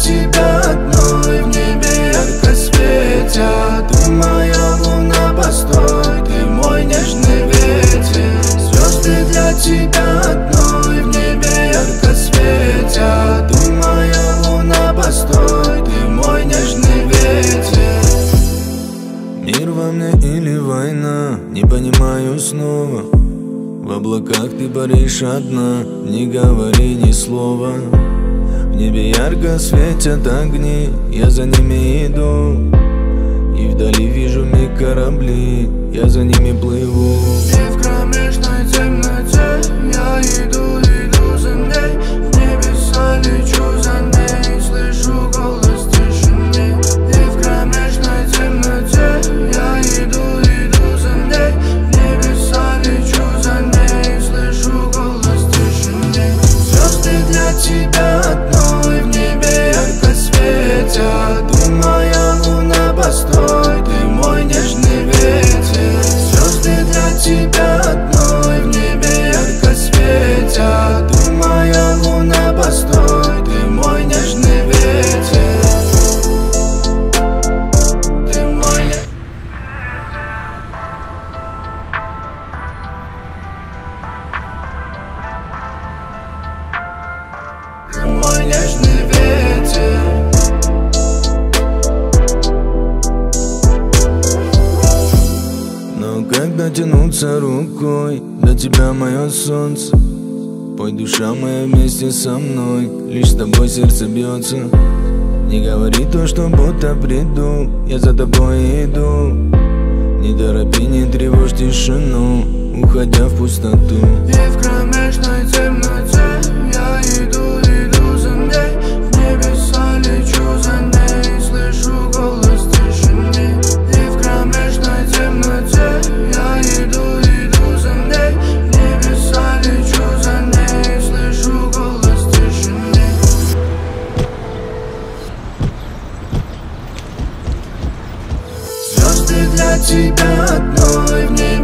тебя одной, в небе ярко светят. Ты моя луна, постой, ты мой нежный ветер. Звезды для тебя одной, в небе ярко светят. Ты моя луна, постой, ты мой нежный ветер. Мир во мне или война, не понимаю снова. В облаках ты паришь одна, не говори ни слова. В небе ярко светят огни, я за ними иду. И вдали вижу миг корабли, я за ними плыву. И в кромешной темноте я иду за ней. В небеса лечу за ней, слышу голос тишины. И в кромешной темноте я иду за ней. В небеса лечу за ней, слышу голос тишины. Звезды для тебя одной, в небе ярко светят. Ты моя луна, постой, ты мой нежный ветер. Звезды для тебя одной, в небе ярко светят. Ты моя луна, постой, ты мой нежный ветер. Ты мой Ты мой нежный ветер. Но как дотянуться рукой до тебя, мое солнце? Пой, душа моя, вместе со мной, лишь с тобой сердце бьется. Не говори то, что будто приду, я за тобой иду. Не торопи, не тревожь тишину, уходя в пустоту. И в кромешной темноте я иду за ней. В небеса лечу за ней, слышу голос тишины. И в кромешной темноте я иду за ней. В небеса лечу за ней, слышу голос тишины. Звезды для тебя одной, в небе